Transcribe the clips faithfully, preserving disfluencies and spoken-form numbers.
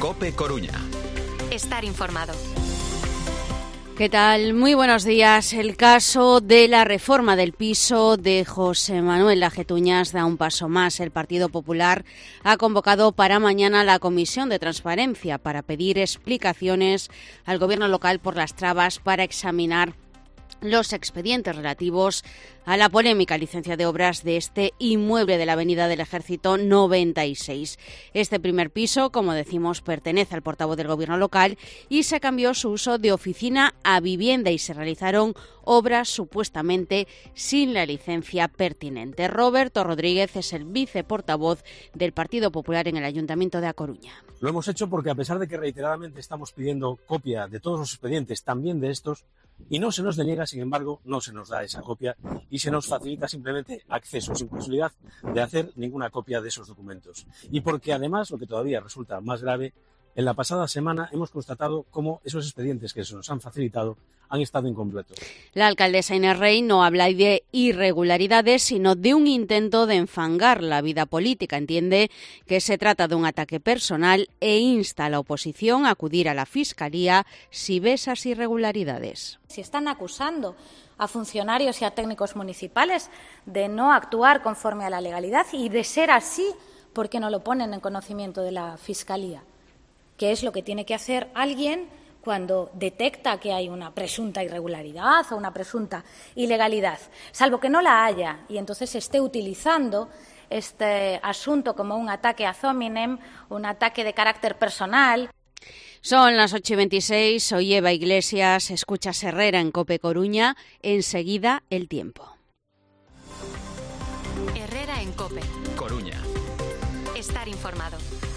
COPE Coruña. Estar informado. ¿Qué tal? Muy buenos días. El caso de la reforma del piso de José Manuel Lajetuñas da un paso más. El Partido Popular ha convocado para mañana la Comisión de Transparencia para pedir explicaciones al Gobierno local por las trabas para examinar los expedientes relativos a la polémica licencia de obras de este inmueble de la Avenida del Ejército noventa y seis. Este primer piso, como decimos, pertenece al portavoz del Gobierno local y se cambió su uso de oficina a vivienda y se realizaron obras supuestamente sin la licencia pertinente. Roberto Rodríguez es el viceportavoz del Partido Popular en el Ayuntamiento de A Coruña. Lo hemos hecho porque, a pesar de que reiteradamente estamos pidiendo copia de todos los expedientes, también de estos, y no se nos deniega, sin embargo, no se nos da esa copia y se nos facilita simplemente acceso, sin posibilidad de hacer ninguna copia de esos documentos. Y porque además, lo que todavía resulta más grave, en la pasada semana hemos constatado cómo esos expedientes que se nos han facilitado han estado incompletos. La alcaldesa Inés Rey no habla de irregularidades, sino de un intento de enfangar la vida política. Entiende que se trata de un ataque personal e insta a la oposición a acudir a la Fiscalía si ve esas irregularidades. Si están acusando a funcionarios y a técnicos municipales de no actuar conforme a la legalidad y de ser así, ¿por qué no lo ponen en conocimiento de la Fiscalía? ¿Qué es lo que tiene que hacer alguien cuando detecta que hay una presunta irregularidad o una presunta ilegalidad? Salvo que no la haya y entonces esté utilizando este asunto como un ataque ad hominem, un ataque de carácter personal. Son las ocho y veintiséis, soy Eva Iglesias, escuchas Herrera en COPE Coruña, enseguida el tiempo. Herrera en COPE Coruña. Estar informado.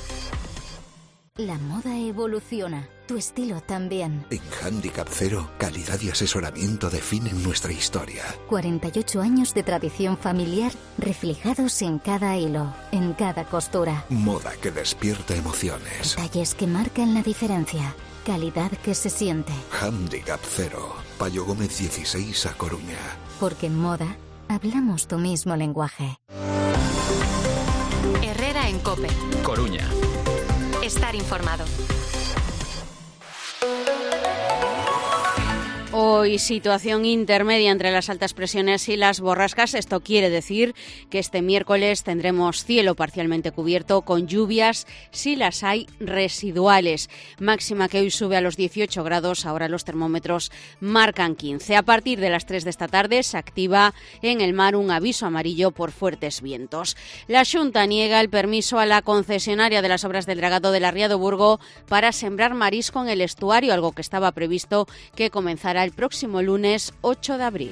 La moda evoluciona, tu estilo también. En Handicap Cero, calidad y asesoramiento definen nuestra historia. cuarenta y ocho años de tradición familiar reflejados en cada hilo, en cada costura. Moda que despierta emociones. Detalles que marcan la diferencia. Calidad que se siente. Handicap Cero, Payo Gómez dieciséis, A Coruña. Porque en moda hablamos tu mismo lenguaje. Herrera en COPE Coruña. Estar informado. Hoy situación intermedia entre las altas presiones y las borrascas. Esto quiere decir que este miércoles tendremos cielo parcialmente cubierto con lluvias, si las hay, residuales. Máxima que hoy sube a los dieciocho grados, ahora los termómetros marcan quince. A partir de las tres de esta tarde se activa en el mar un aviso amarillo por fuertes vientos. La Xunta niega el permiso a la concesionaria de las obras del dragado del Arriado Burgo para sembrar marisco en el estuario, algo que estaba previsto que comenzara el próximo lunes ocho de abril.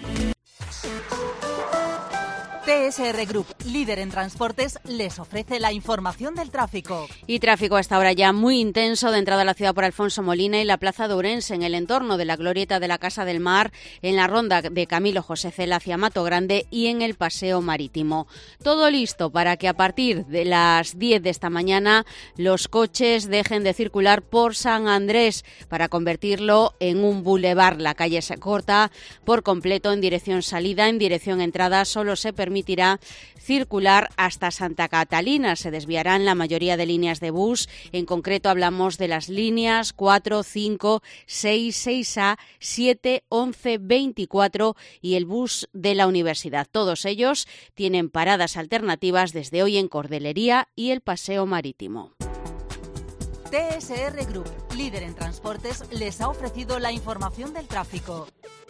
T S R Group, líder en transportes, les ofrece la información del tráfico. Y tráfico hasta ahora ya muy intenso de entrada a la ciudad por Alfonso Molina y la Plaza de Ourense, en el entorno de la glorieta de la Casa del Mar, en la ronda de Camilo José Cela hacia Mato Grande y en el Paseo Marítimo. Todo listo para que a partir de las diez de esta mañana los coches dejen de circular por San Andrés para convertirlo en un bulevar. La calle se corta por completo en dirección salida, en dirección entrada solo se permite permitirá circular hasta Santa Catalina. Se desviarán la mayoría de líneas de bus. En concreto hablamos de las líneas cuatro, cinco, seis, seis A, siete, once, veinticuatro y el bus de la universidad. Todos ellos tienen paradas alternativas desde hoy en Cordelería y el Paseo Marítimo. T S R Group, líder en transportes, les ha ofrecido la información del tráfico.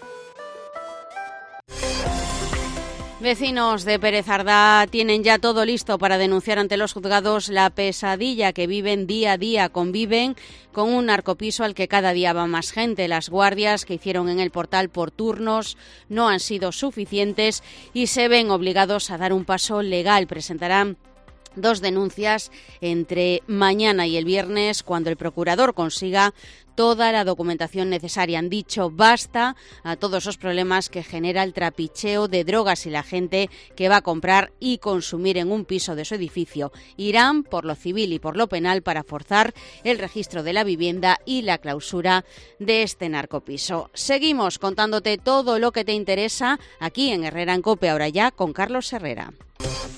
Vecinos de Pérez Ardá tienen ya todo listo para denunciar ante los juzgados la pesadilla que viven día a día. Conviven con un narcopiso al que cada día va más gente. Las guardias que hicieron en el portal por turnos no han sido suficientes y se ven obligados a dar un paso legal. Presentarán dos denuncias entre mañana y el viernes cuando el procurador consiga toda la documentación necesaria. Han dicho basta a todos los problemas que genera el trapicheo de drogas y la gente que va a comprar y consumir en un piso de su edificio. Irán por lo civil y por lo penal para forzar el registro de la vivienda y la clausura de este narcopiso. Seguimos contándote todo lo que te interesa aquí en Herrera en COPE, ahora ya con Carlos Herrera.